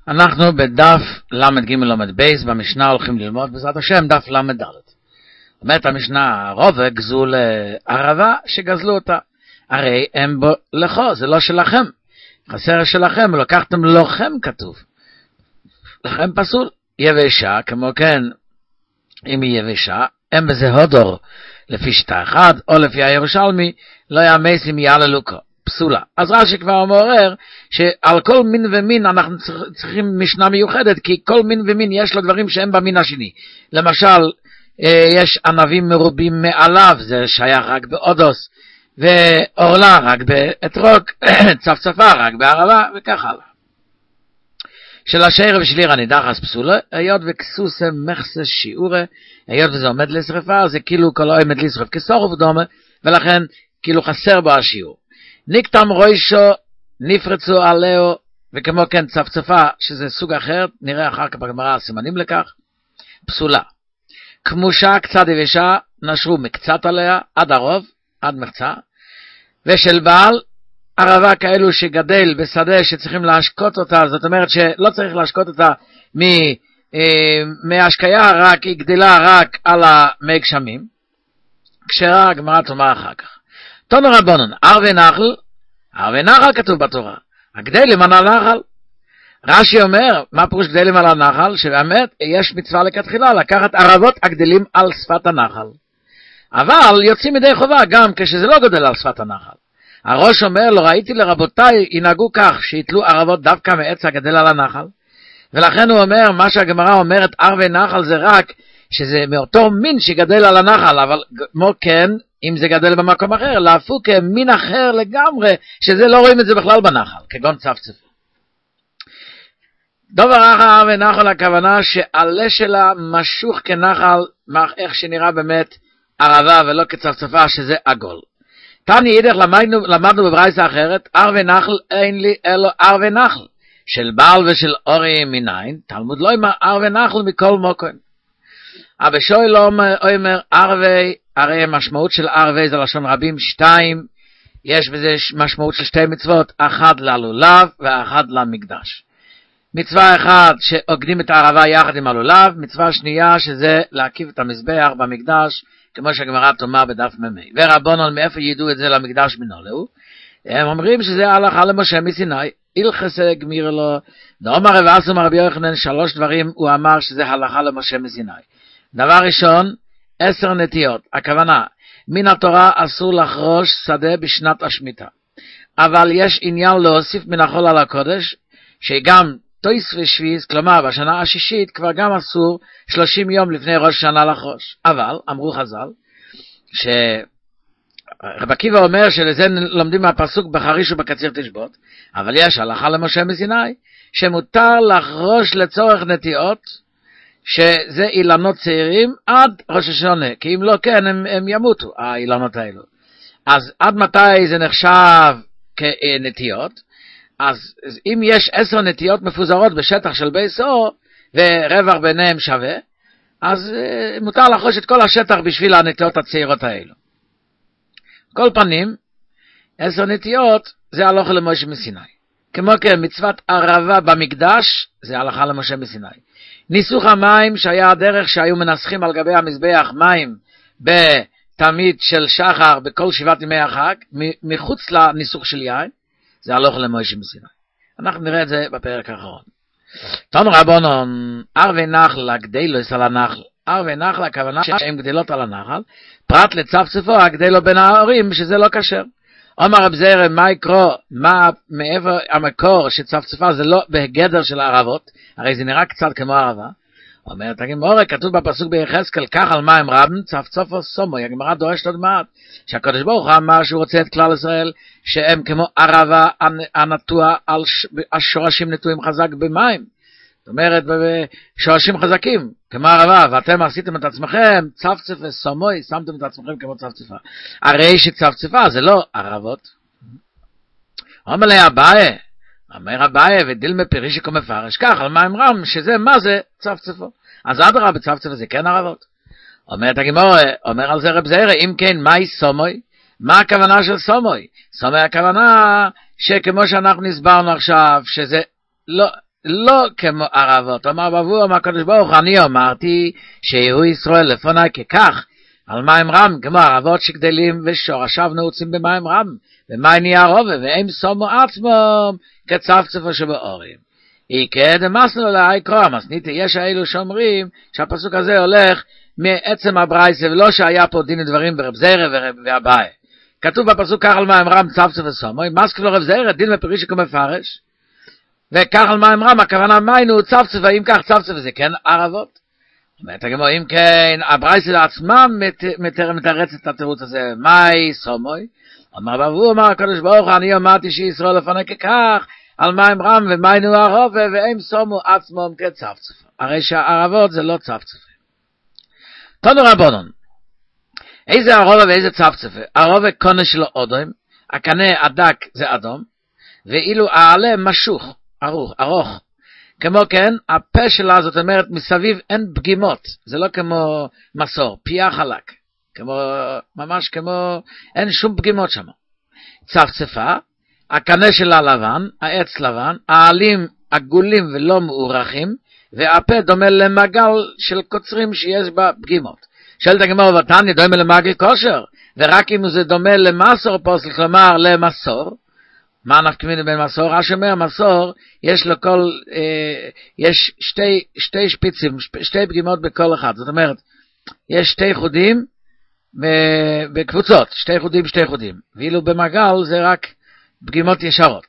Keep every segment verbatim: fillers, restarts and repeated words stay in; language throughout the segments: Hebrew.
אנחנו בדף למד ג' למד בייס, במשנה הולכים ללמוד בעזרת השם דף למד ד'. אומרת המשנה, הרוב גזו לערבה שגזלו אותה. הרי הם בו לכו, זה לא שלכם. חסר שלכם, לקחתם לוחם כתוב. לכם פסול. יבשה, כמו כן, אם היא יבשה, הם בזה הודור לפי שתה אחד, או לפי הירושלמי, לא יאמס אם יעללו כה. פסולה. אז רש"י כבר מעורר שעל כל מין ומין אנחנו צריכים משנה מיוחדת, כי כל מין ומין יש לו דברים שהם במין השני. למשל, יש ענבים מרובים מעליו, זה שייך רק באודוס, ואורלה רק באתרוק, צפצפה רק בערבה, וכך הלאה. של השער ושליר הנידחס פסולה, היות וכסוס מחסס שיעורה, היות וזה עומד לשרפה, זה כאילו כל עומד לשרף כסורף ודומה, ולכן כאילו חסר בו השיעור. נקטם רוישו, נפרצו עליו, וכמו כן צפצפה, שזה סוג אחר, נראה אחר כך בגמרא הסימנים לכך, פסולה. כמושה, קצת יבשה, נשרו מקצת עליה, עד הרוב, עד מחצה, ושל בעל, ערבה כאלו שגדל בשדה שצריכים להשקות אותה, זאת אומרת שלא צריך להשקות אותה מ, אה, מהשקיה, רק היא גדלה רק על המי גשמים, כשרה הגמרא תאמר אחר כך. תנו רבונן, ערבי נחל, ערבי נחל כתוב בתורה, הגדלים על הנחל. רש"י אומר, מה פירוש גדלים על הנחל? שבאמת יש מצווה לכתחילה, לקחת ערבות הגדלים על שפת הנחל. אבל יוצאים מדי חובה גם כשזה לא גדל על שפת הנחל. הראש אומר, לא ראיתי לרבותיי ינהגו כך, שיתלו ערבות דווקא מעץ הגדל על הנחל. ולכן הוא אומר, מה שהגמרא אומרת, ערבי נחל זה רק, שזה מאותו מין שגדל על הנחל, אבל כמו כן, אם זה גדל במקום אחר, להפוך מין אחר לגמרי, שזה לא רואים את זה בכלל בנחל, כגון צפצפה. דבר אחר ונחל הכוונה שעלה שלה משוך כנחל, איך שנראה באמת ערבה ולא כצפצפה שזה עגול. תני יידך למדנו, למדנו בברייסה אחרת, ערבי נחל אין לי אלו ערבי נחל, של בעל ושל אורי מניין, תלמוד לא אומר ערבי נחל מכל מוקם. אבל שוי לא אומר ערבי, הרי המשמעות של ערבי זה לשון רבים, שתיים, יש בזה משמעות של שתי מצוות, אחת ללולב ואחת למקדש. מצווה אחת שעוקדים את הערבה יחד עם הלולב, מצווה שנייה שזה להקיף את המזבח במקדש, כמו שהגמרא תאמר בדף ממי. ורבונן מאיפה ידעו את זה למקדש מנולהו? הם אומרים שזה הלכה למשה מסיני, הלכסה גמיר לו, דאמר רב אסי מרבי יוחנן, שלוש דברים הוא אמר שזה הלכה למשה מסיני. דבר ראשון, עשר נטיות, הכוונה, מן התורה אסור לחרוש שדה בשנת השמיטה. אבל יש עניין להוסיף מן החול על הקודש, שגם תויס ושביס, כלומר בשנה השישית, כבר גם אסור שלושים יום לפני ראש שנה לחרוש. אבל, אמרו חז"ל, שרב עקיבא אומר שלזה לומדים מהפסוק בחריש ובקציר תשבות, אבל יש הלכה למשה מסיני, שמותר לחרוש לצורך נטיעות, שזה אילנות צעירים עד ראש השונה, כי אם לא כן הם, הם ימותו, האילנות האלו. אז עד מתי זה נחשב כנטיות? אז אם יש עשר נטיות מפוזרות בשטח של בייסו, ורווח ביניהם שווה, אז מותר לחרוש את כל השטח בשביל הנטיות הצעירות האלו. כל פנים, עשר נטיות זה הלכה למשה מסיני. כמו כן, מצוות ערבה במקדש, זה הלכה למשה מסיני. ניסוך המים שהיה הדרך שהיו מנסחים על גבי המזבח מים בתמיד של שחר בכל שבעת ימי החג, מחוץ לניסוך של יין, זה הלכה למשה מסיני. אנחנו נראה את זה בפרק האחרון. תנו רבונן, ערבי נחל הגדלוס על הנחל. ערבי נחל הכוונה שהן גדלות על הנחל, פרט לצפצפו הגדלו בין ההורים שזה לא כשר. אומר רב זרע, מה יקרו, מה מעבר המקור שצפצפה זה לא בגדר של הערבות, הרי זה נראה קצת כמו ערבה. אומרת הגמרא, כתוב בפסוק ביחזקאל, כך על מים רבן, צפצפו סומו, הגמרא דורשת עוד מעט, שהקדוש ברוך הוא אמר שהוא רוצה את כלל ישראל, שהם כמו ערבה הנטוע על השורשים נטועים חזק במים. זאת אומרת, שורשים חזקים, כמו ערבה, ואתם עשיתם את עצמכם, צפצף וסומוי, שמתם את עצמכם כמו צפצפה. הרי שצפצפה זה לא ערבות. אומר לי אביי, אומר אביי, ודילמה פירישיקו מפרש, כך על מים רם, שזה מה זה צפצפו. אז אדרה בצפצפה זה כן ערבות. אומרת הגמרא, אומר על זה רב זרע, אם כן, מהי סומוי? מה הכוונה של סומוי? סומוי הכוונה שכמו שאנחנו הסברנו עכשיו, שזה לא... לא כמו ערבות. אמר בבוא, אמר הקדוש ברוך, אני אמרתי שיהיו ישראל לפני ככך, על מים רם, כמו ערבות שגדלים ושורשיו נעוצים במים רם, ומים נהיה רובה, והם שמו עצמם כצפצפה שבאורים. איקה דמסנו לה קרא מסנית, יש האלו שאומרים שהפסוק הזה הולך מעצם הברייתא, ולא שהיה פה דין ודברים ברב זיירא ואביי. כתוב בפסוק כך על מים רם צפצפה סומוי, מסק לו רב זיירא דין ופריש כמפרש, וכך על מים רם הכוונה מיינו צפצפה, אם כך צפצפה זה כן ערבות. אומרת הגמרא, אם כן הברייתא לעצמם מתרץ את התירוץ הזה, מאי סומוי. אמר בבוא, אמר הקדוש ברוך, אני אמרתי שישראל לפני ככך על מים רם ומיינו הרובה, והם שמו עצמם כצפצפה. הרי שהערבות זה לא צפצפה. תנו רבונון, איזה הרובה ואיזה צפצפה? הרובה קונה שלו אודום, הקנה הדק זה אדום, ואילו העלה משוך, ארוך, ארוך. כמו כן, הפה שלה, זאת אומרת, מסביב אין פגימות, זה לא כמו מסור, פיה חלק, כמו, ממש כמו, אין שום פגימות שם. צפצפה, הקנה שלה לבן, העץ לבן, העלים עגולים ולא מאורחים, והפה דומה למגל של קוצרים שיש בה פגימות. שואלת הגמרא בתניא, דומה למגל כושר, ורק אם זה דומה למסור פוסל, כלומר למסור, מה נפקא מינה בין מסור? רש"י אומר, מסור, יש לו כל, אה, יש שתי, שתי שפיצים, שתי פגימות בכל אחד. זאת אומרת, יש שתי חודים בקבוצות, שתי חודים, שתי חודים. ואילו במגל זה רק פגימות ישרות.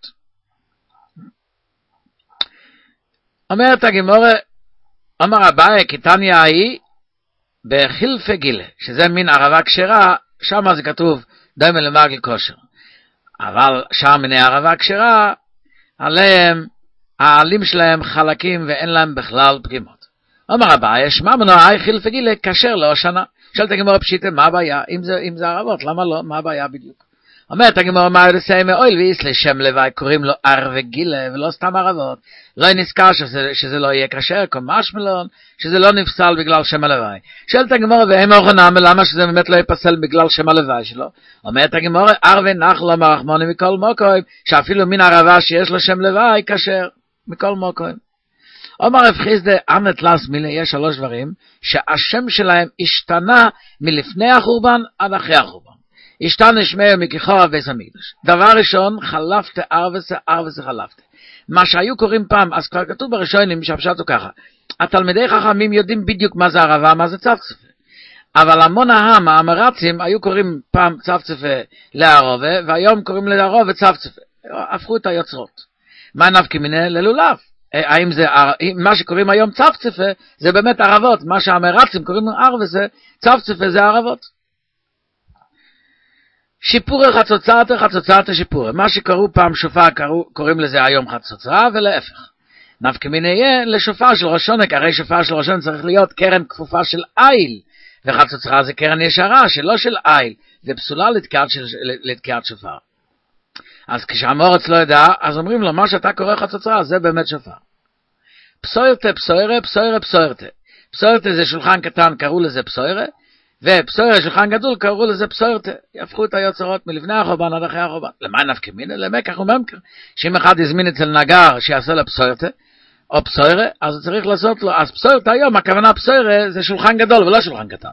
אומרת הגמרא, אמר אביי, כתניא היא בחילפי גילה, שזה מין ערבה כשרה, שם זה כתוב דומה למגל כושר. אבל שם מיני ערבה כשרה, עליהם, העלים שלהם חלקים ואין להם בכלל פגימות. אומר אביי, שמע מנועי חילפי גילה כשר לא שנה. שאלת הגמרא פשיטה, מה הבעיה? אם זה, אם זה ערבות, למה לא? מה הבעיה בדיוק? אומרת הגמרא, מה ידעי מאויל ויס לשם לוואי, קוראים לו ערבי גילה ולא סתם ערבות. לא נזכר שזה, שזה לא יהיה כשר, כמשמע מלון, שזה לא נפסל בגלל שם הלוואי. שאלת הגמרא, והם אוכנם, למה שזה באמת לא יפסל בגלל שם הלוואי שלו? אומרת הגמרא, ערבי נחלו מרחמוני מכל מוקוים, שאפילו מן ערבה שיש לו שם לוואי, כשר מכל מוקוים. אומר רב חיסדא, אמת לס מילה, יש שלוש דברים, שהשם שלהם השתנה מלפני החורבן עד אחרי החורבן. השתנה שמיהו מכיכור בית המקדש. דבר ראשון, חלפת ארבסה, ארבסה חלפת. מה שהיו קוראים פעם, אז כבר כתוב בראשונים, שהפשטו ככה, התלמידי חכמים יודעים בדיוק מה זה ערבה, מה זה צפצפה. אבל המון העם, האמרצים, היו קוראים פעם צפצפה לערובה, והיום קוראים לערובה צפצפה. הפכו את היוצרות. מה נפקא מינה? ללולב. האם זה, מה שקוראים היום צפצפה, זה באמת ערבות. מה שהאמרצים קוראים ערבה, צפצפה זה ערבות. שיפורי חצוצרתא, חצוצרתא שיפורי. מה שקראו פעם שופר, קראו, קוראים לזה היום חצוצרה, ולהפך. נפקא מינה יהיה לשופר של ראש שונה, הרי שופר של ראש שונה צריך להיות קרן כפופה של איל, וחצוצרה זה קרן ישרה, שלא של איל, זה פסולה לתקיעת, של, לתקיעת שופר. אז כשהמורץ לא ידע, אז אומרים לו, מה שאתה קורא חצוצרה, זה באמת שופר. פסוירתא, פסוירא, פסוירא, פסוירתא. פסוירתא זה שולחן קטן, קראו לזה פסוירא, ופסוירא שולחן גדול, קראו לזה פסוירתא. יהפכו את היוצרות מלפני החורבן עד אחרי החורבן. למה נפקא מינה? למקח וממכר. שאם אחד יזמין אצל נגר שיעשה לו פסוירתא, או פסוירא, אז הוא צריך לעשות לו, אז פסוירתא היום, הכוונה פסוירא זה שולחן גדול ולא שולחן קטן.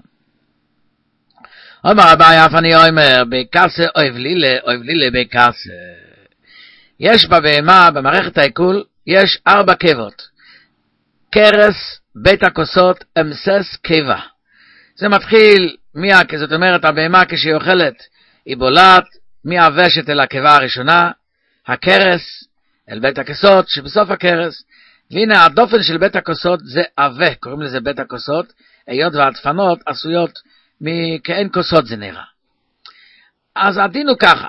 אומר אביי, אף אני אומר, בקסה אוהב לילה, אוהב לילה בקסה. יש בבהמה, במערכת העיכול, יש ארבע קיבות. קרס, בית הכוסות, אמסס, קיבה. זה מתחיל, מיה, זאת אומרת, הבהמה כשהיא אוכלת, היא בולעת, מהוושת אל הקיבה הראשונה, הקרס, אל בית הכוסות, שבסוף הקרס, והנה הדופן של בית הכוסות זה אבה, קוראים לזה בית הכוסות, היות והדפנות עשויות מכאין כוסות זה נראה. אז הדין הוא ככה,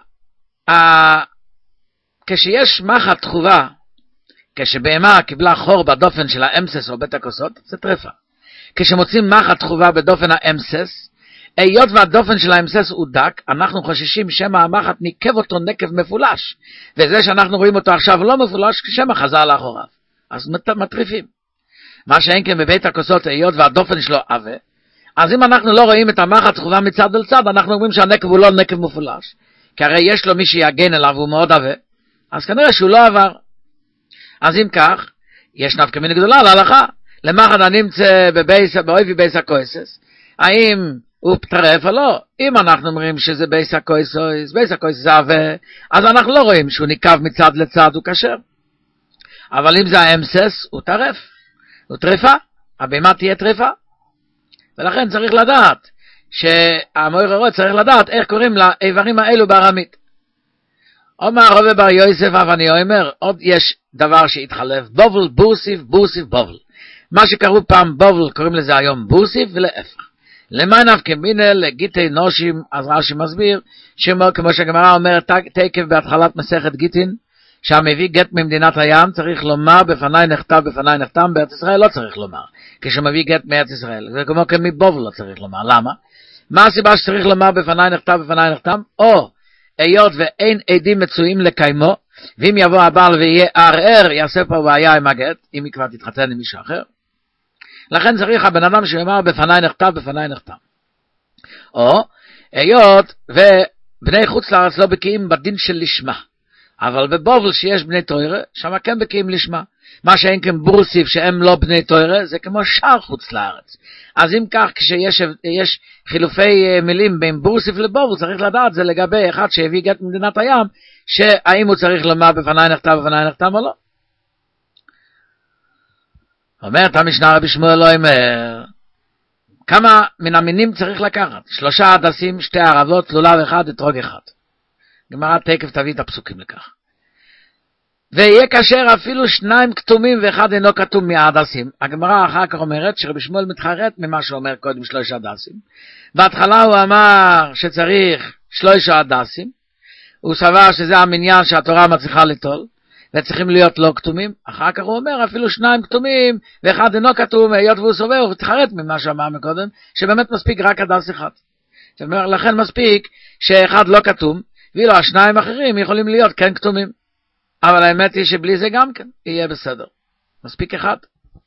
כשיש מחט תחובה, כשבהמה קיבלה חור בדופן של האמסס או בית הכוסות, זה טרפה. כשמוצאים מחט תחובה בדופן האמסס, היות והדופן של האמסס הוא דק, אנחנו חוששים שמא המחט ניקב אותו נקב מפולש, וזה שאנחנו רואים אותו עכשיו לא מפולש, כשמא חזר לאחוריו. אז מטריפים. מה שאין כן בבית הכוסות, היות והדופן שלו עבה, אז אם אנחנו לא רואים את המחט תחובה מצד אל צד, אנחנו אומרים שהנקב הוא לא נקב מפולש, כי הרי יש לו מי שיגן אליו, הוא מאוד עבה, אז כנראה שהוא לא עבר. אז אם כך, יש נפקא מינה גדולה להלכה. למחד הנמצא בבייס, באויבי בייס הקויסס, האם הוא טרף או לא? אם אנחנו אומרים שזה בייס הקויסס, בייס הקויסס זה עווה, אז אנחנו לא רואים שהוא ניקב מצד לצד, הוא כשר. אבל אם זה האמסס, הוא טרף, הוא טרפה, הבהמה תהיה טרפה. ולכן צריך לדעת, שהמויר הרואה צריך לדעת איך קוראים לאיברים האלו בארמית. אומר רבי בר יוסף, אבל אני אומר, עוד יש דבר שהתחלף, בובל, בוסיף, בוסיף, בובל. מה שקראו פעם בובל, קוראים לזה היום בוסיף, ולהפך. למה נפקא מינה לגיטי נושים, אז רש"י מסביר, כמו שהגמרא אומרת, תקף בהתחלת מסכת גיטין, שהמביא גט ממדינת הים, צריך לומר בפני נכתב, בפני נחתם, בארץ ישראל לא צריך לומר, כשמביא גט מארץ ישראל, זה כמו כמבובל לא צריך לומר, למה? מה הסיבה שצריך לומר בפני נכתב, בפני נחתם? או, היות ואין עדים מצויים לקיימו, ואם יבוא הבעל ויהיה ערער, יעשה פה בעיה עם הגט, אם היא כבר תתחתן עם מישהו אחר. לכן צריך הבן אדם שאומר בפני נכתב, בפני נחתם. או, היות ובני חוץ לארץ לא בקיאים בדין של לשמה, אבל בבובל שיש בני תוירה, שם כן בקיאים לשמה. מה שאין כן בורסיף שהם לא בני תוירה, זה כמו שער חוץ לארץ. אז אם כך, כשיש יש חילופי מילים בין בורסיף לבובל, צריך לדעת זה לגבי אחד שהביא גט ממדינת הים, שהאם הוא צריך לומר בפני נכתב, בפני נחתם או לא. אומרת המשנה רבי שמואל לא אומר, כמה מן המינים צריך לקחת? שלושה הדסים, שתי ערבות, לולב אחד, אתרוג אחד. גמרא תקף תביא את הפסוקים לכך. ויהיה כאשר אפילו שניים כתומים ואחד אינו כתום מההדסים. הגמרא אחר כך אומרת שרבי שמואל מתחרט ממה שאומר קודם שלושה הדסים. בהתחלה הוא אמר שצריך שלושה הדסים. הוא סבר שזה המניין שהתורה מצליחה ליטול. וצריכים להיות לא כתומים. אחר כך הוא אומר אפילו שניים כתומים ואחד אינו כתום, היות והוא סובר, הוא מתחרט ממה שאמר מקודם, שבאמת מספיק רק הדס אחד. לכן מספיק שאחד לא כתום, ואילו השניים אחרים יכולים להיות כן כתומים. אבל האמת היא שבלי זה גם כן יהיה בסדר. מספיק אחד.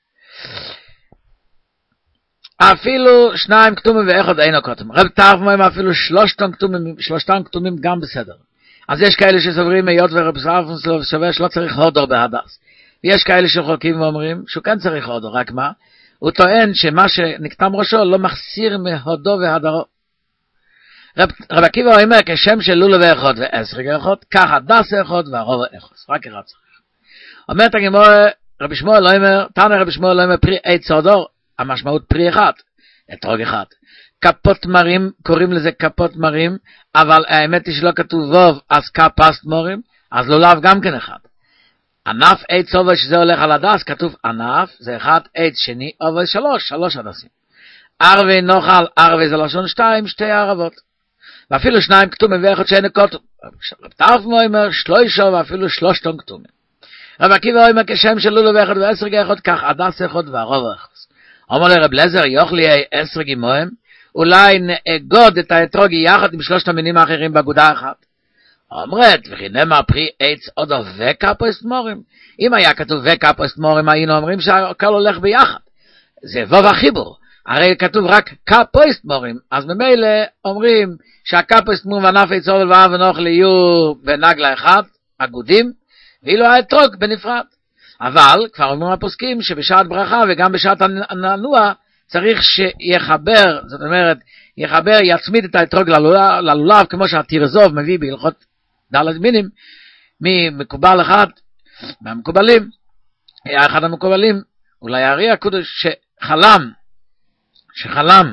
אפילו שניים כתומים ואחד אינו כתום. רב טרף מהם אפילו שלושתם כתומים, שלושתם כתומים גם בסדר. אז יש כאלה שסוברים היות ורב טרף סובר שלא צריך הודו בהדס. ויש כאלה שחולקים ואומרים שהוא כן צריך הודו, רק מה? הוא טוען שמה שנקטם ראשו לא מחסיר מהודו והדרו. רב, רב עקיבא אומר כשם של לולו ואחד ועשרה אחד, כך הדס אחד והרוב אחד, רק אחד צריך. אומרת הגמרא, רבי שמואל לא אומר, תנא רבי שמואל לא אומר פרי עץ סודור, המשמעות פרי אחד, אתרוג אחד. כפות מרים, קוראים לזה כפות מרים, אבל האמת היא שלא כתוב ווב, אז כפסט מורים, אז לולב גם כן אחד. ענף עץ סובר שזה הולך על הדס, כתוב ענף, זה אחד, עץ שני, אבל שלוש, שלוש הדסים. ערבי נוכל, ערבי זה לשון שתיים, שתי ערבות. ואפילו שניים כתומים ואחד שאין כתום. רב טרף אומר שלושה ואפילו שלושתם כתומים. רב עקיבא אומר כשם של לולו ואחד ועשרה אחד, כך הדס אחד והרוב אחד. אומר לרב לזר, יוכלי עשרה גימוהם, אולי נאגוד את האתרוגי יחד עם שלושת המינים האחרים באגודה אחת. אומרת, וכי נאמר פרי עץ עוד וקפוסט מורים. אם היה כתוב וקפוסט מורים, היינו אומרים שהכל הולך ביחד. זה ווב החיבור. הרי כתוב רק כפוסט מורים, אז ממילא אומרים שהכפוסט מורים וענף עץ סובל ואב ונוכל יהיו בנגלה אחד, אגודים, ואילו האתרוג בנפרד. אבל כבר אומרים הפוסקים שבשעת ברכה וגם בשעת הננוע צריך שיחבר, זאת אומרת, יחבר, יצמיד את האתרוג ללולב, ללולב כמו שהתרזוב מביא בהלכות ד' מינים, ממקובל אחד, מהמקובלים, היה אחד המקובלים, אולי הארי הקודש שחלם, שחלם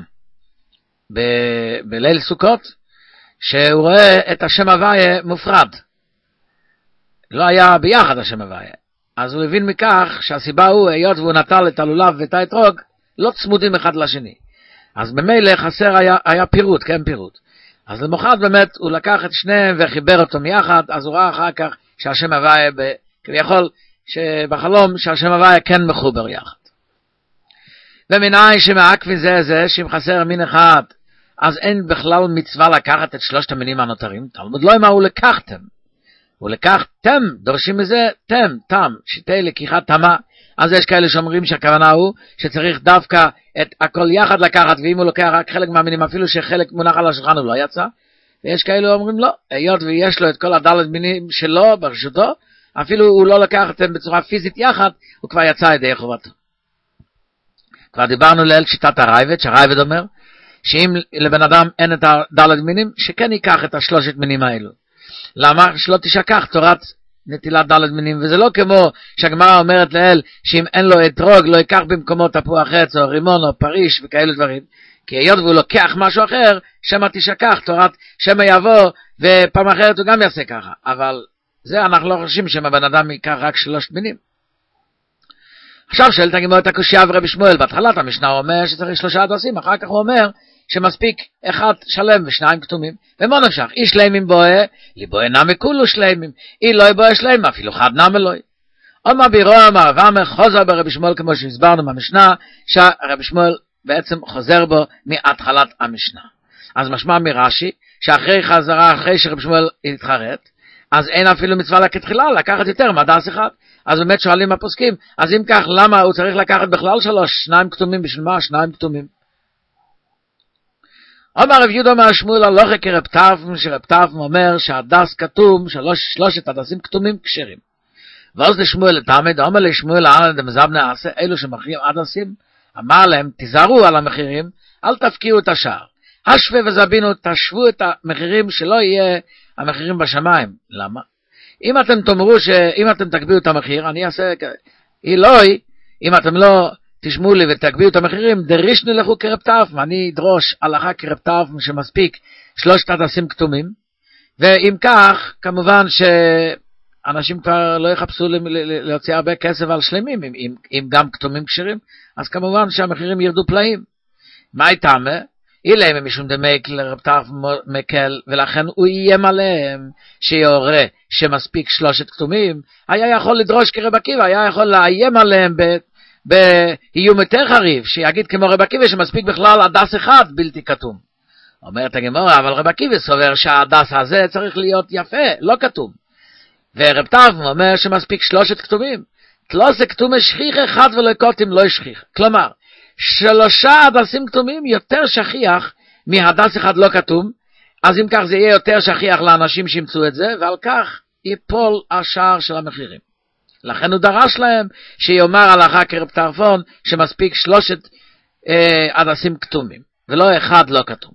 ב- בליל סוכות, שהוא רואה את השם הוויה מופרד. לא היה ביחד השם הוויה. אז הוא הבין מכך שהסיבה הוא, היות והוא נטל את הלולב ואת האתרוג, לא צמודים אחד לשני. אז במילא חסר היה, היה פירוט, כן פירוט. אז למוחרת באמת הוא לקח את שניהם וחיבר אותם יחד, אז הוא ראה אחר כך שהשם הוויה, כביכול שבחלום שהשם הוויה כן מחובר יחד. ומנין שמעקבין זה זה, שאם חסר מין אחד, אז אין בכלל מצווה לקחת את שלושת המינים הנותרים. תלמוד לא מה הוא לקחתם. הוא לקחתם, דורשים מזה, תם, תם, שיטי לקיחת תמה. אז יש כאלה שאומרים שהכוונה הוא שצריך דווקא את הכל יחד לקחת, ואם הוא לוקח רק חלק מהמינים, אפילו שחלק מונח על השולחן הוא לא יצא. ויש כאלה שאומרים לא, היות ויש לו את כל הדלת מינים שלו ברשותו, אפילו הוא לא לקח אותם בצורה פיזית יחד, הוא כבר יצא ידי חובתו. כבר דיברנו לאל שיטת הרייבד, שהרייבד אומר, שאם לבן אדם אין את הדלת מינים, שכן ייקח את השלושת מינים האלו. למה? שלא תשכח תורת נטילת דלת מינים, וזה לא כמו שהגמרא אומרת לאל, שאם אין לו אתרוג, לא ייקח במקומו תפוח עץ, או רימון, או פריש, וכאלו דברים. כי היות והוא לוקח משהו אחר, שמה תשכח, תורת שמה יבוא, ופעם אחרת הוא גם יעשה ככה. אבל זה אנחנו לא חושבים שהבן אדם ייקח רק שלושת מינים. עכשיו שאלת הגמרא את הקושיה ורבי שמואל, בהתחלת המשנה הוא אומר שצריך שלושה הדסים, אחר כך הוא אומר שמספיק אחד שלם ושניים כתומים, ומה נמשך? אי שלמים בואה, ליבואה נמי כולו שלמים, אי לא בואה שלמים, אפילו חד נמי לא. אומר בירו אמר ואמר חוזר ברבי שמואל, כמו שהסברנו במשנה, שהרבי שמואל בעצם חוזר בו מהתחלת המשנה. אז משמע מרש"י, שאחרי חזרה, אחרי שרבי שמואל התחרט, אז אין אפילו מצווה לכתחילה לקחת יותר מהדס אחד. אז באמת שואלים הפוסקים, אז אם כך, למה הוא צריך לקחת בכלל שלוש, שניים כתומים, בשביל מה? שניים כתומים. אומר רב יהודה אומר שמואל הלכה כרב טרפון, שרב טרפון אומר שהדס כתום, שלוש, שלושת הדסים כתומים כשרים. ואז לשמואל לתעמד, אומר לשמואל הענה דמזבנה עשה, אלו שמכירים הדסים, אמר להם, תיזהרו על המחירים, אל תפקיעו את השער. השווה וזבינו, תשוו את המחירים, שלא יהיה המחירים בשמיים. למה? אם אתם תאמרו שאם אתם תקביעו את המחיר, אני אעשה, אילוי, אם אתם לא תשמעו לי ותקביעו את המחירים, דרישנו לכו כרב טרפון, אני אדרוש הלכה כרב טרפון שמספיק שלושת הדסים כתומים, ואם כך, כמובן שאנשים כבר לא יחפשו להוציא הרבה כסף על שלמים, אם, אם, אם גם כתומים כשרים, אז כמובן שהמחירים ירדו פלאים. מה איתם? אילם הם משום דמייק לרב טרפון מקל, ולכן הוא איים עליהם שיורה שמספיק שלושת כתומים, היה יכול לדרוש כרב עקיבא, היה יכול לאיים עליהם באיום יותר חריף, שיגיד כמו רב עקיבא שמספיק בכלל הדס אחד בלתי כתום. אומרת הגמרא, אבל רב עקיבא סובר שהדס הזה צריך להיות יפה, לא כתום. ורב טרפון אומר שמספיק שלושת כתומים. תלושה כתומי שכיח אחד ולא כתום לא שכיח. כלומר, שלושה הדסים כתומים יותר שכיח מהדס אחד לא כתום, אז אם כך זה יהיה יותר שכיח לאנשים שימצאו את זה, ועל כך ייפול השער של המחירים. לכן הוא דרש להם שיאמר הלכה כרב טרפון שמספיק שלושת אה, הדסים כתומים, ולא אחד לא כתום.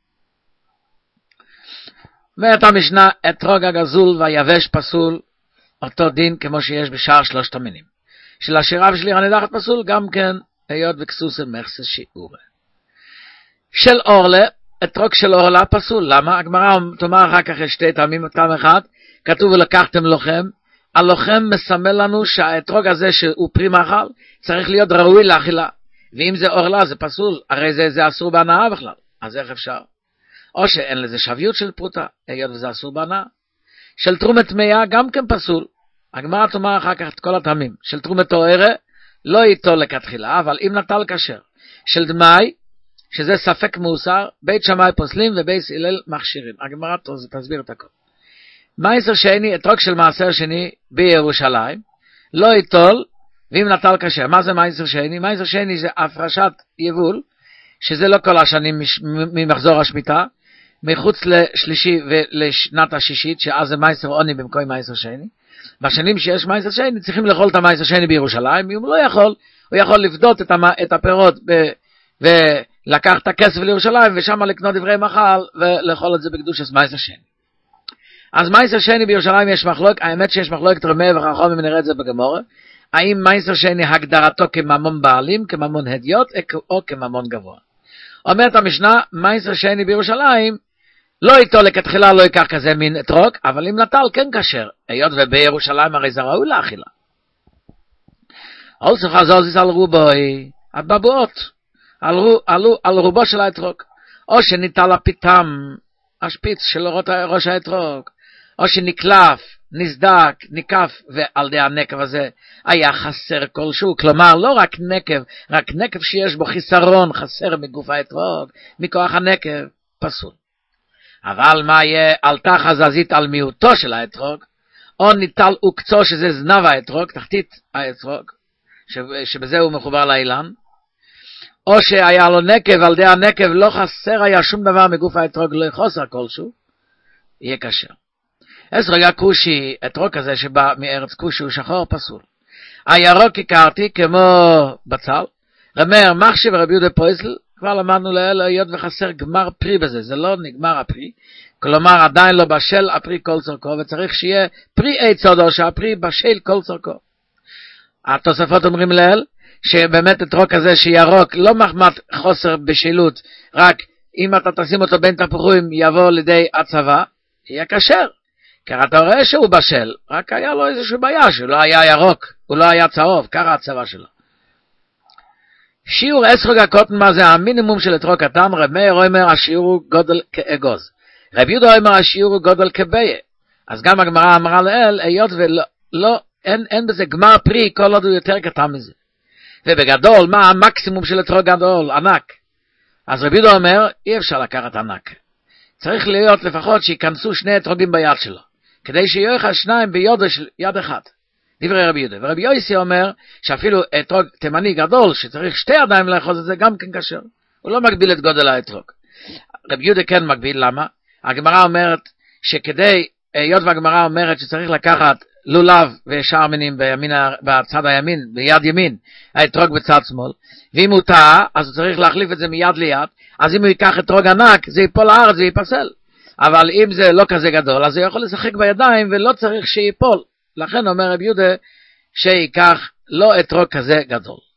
ואת המשנה, אתרוג הגזול והיבש פסול, אותו דין כמו שיש בשאר שלושת המינים. של השירה ושל עיר הנידחת פסול, גם כן היות וכסוסה מחסה שיעורה. של אורלה, אתרוג של אורלה פסול. למה? הגמרא תאמר אחר כך שתי טעמים, טעם אחד, כתוב ולקחתם לוחם, הלוחם מסמל לנו שהאתרוג הזה שהוא פרי מאכל, צריך להיות ראוי לאכילה. ואם זה אורלה זה פסול, הרי זה, זה אסור בהנאה בכלל. אז איך אפשר? או שאין לזה שביות של פרוטה, היות וזה אסור בהנאה. של תרומת טמאה גם כן פסול. הגמרא תאמר אחר כך את כל הטעמים. של תרומת טהרה, לא איתו לכתחילה, אבל אם נטל כשר. של דמאי, שזה ספק מאוסר, בית שמאי פוסלים ובית הלל מכשירים. הגמרא תסביר את הכל. מעשר שני, אתרוג של מעשר שני בירושלים, לא איתול, ואם נטל כשר. מה זה מעשר שני? מעשר שני זה הפרשת יבול, שזה לא כל השנים ממחזור השמיטה, מחוץ לשלישי ולשנת השישית, שאז זה מעשר עוני במקום מעשר שני. בשנים שיש מעשר שני, צריכים לאכול את המעשר שני בירושלים, אם הוא לא יכול, הוא יכול לפדות את, המ... את הפירות ב... ולקח את הכסף לירושלים, ושם לקנות דברי מחל, ולאכול את זה בקדושת מעשר שני. אז מעשר שני בירושלים יש מחלוק, האמת שיש מחלוקת רמ"א וחכמים, נראה את זה בגמרא, האם מעשר שני הגדרתו כממון בעלים, כממון הדיוט, או כממון גבוה. אומרת המשנה, מעשר שני בירושלים, לא איתו לכתחילה לא ייקח כזה מין אתרוג, אבל אם נטל כן כשר, היות ובירושלים הרי זה ראוי לאכילה. also חזוזיס על רובוי, הבבואות, על, על, על רובו של האתרוג, או שניטל הפיתם, השפיץ של ראש האתרוג, או שנקלף, נסדק, ניקף, ועל די הנקב הזה היה חסר כלשהו, כלומר לא רק נקב, רק נקב שיש בו חיסרון, חסר מגוף האתרוג, מכוח הנקב, פסול. אבל מה יהיה עלתה חזזית על מיעוטו של האתרוג, או ניטל וקצו שזה זנב האתרוג, תחתית האתרוג, שבזה הוא מחובר לאילן, או שהיה לו נקב, על די הנקב לא חסר היה שום דבר מגוף האתרוג, לא חוסר כלשהו, יהיה כשר. אסרוג הכושי, אתרוג כזה שבא מארץ כושי הוא שחור פסול. הירוק הכרתי כמו בצל, רמר מחשב רבי יהודה פויסל, כבר למדנו לאל היות וחסר גמר פרי בזה, זה לא נגמר הפרי, כלומר עדיין לא בשל הפרי כל צורכו, וצריך שיהיה פרי עץ עודו, שהפרי בשל כל צורכו. התוספות אומרים לאל, שבאמת אתרוג כזה שירוק, לא מחמת חוסר בשלות, רק אם אתה תשים אותו בין תפוחים יבוא לידי הצבא, יהיה כשר. כי אתה רואה שהוא בשל, רק היה לו איזושהי בעיה, שהוא לא היה ירוק, הוא לא היה צהוב, ככה הצבא שלו. שיעור אסרוג הקוטן, מה זה המינימום של אתרוג קטן? רב מאיר אומר השיעור הוא גודל כאגוז. רב יהודה אומר השיעור הוא גודל כביה. אז גם הגמרא אמרה לאל, היות ולא, לא, אין, אין בזה גמר פרי, כל עוד הוא יותר קטן מזה. ובגדול, מה המקסימום של אתרוג גדול? ענק. אז רב יהודה אומר, אי אפשר לקחת ענק. צריך להיות לפחות שיכנסו שני אתרוגים ביד שלו, כדי שיהיו לך שניים ביד של יד אחד. דברי רבי יהודה. ורבי יוסי אומר שאפילו אתרוג תימני גדול שצריך שתי ידיים לאחוז את זה גם כן כשר. הוא לא מגביל את גודל האתרוג. רבי יהודה כן מגביל, למה? הגמרא אומרת שכדי, היות והגמרא אומרת שצריך לקחת לולב ושאר מינים בימין, בצד הימין, ביד ימין, האתרוג בצד שמאל, ואם הוא טעה, אז הוא צריך להחליף את זה מיד ליד, אז אם הוא ייקח אתרוג ענק, זה ייפול לארץ ויפסל. אבל אם זה לא כזה גדול, אז הוא יכול לשחק בידיים ולא צריך שיפול. לכן אומר רבי יהודה שיקח לא אתרוג כזה גדול.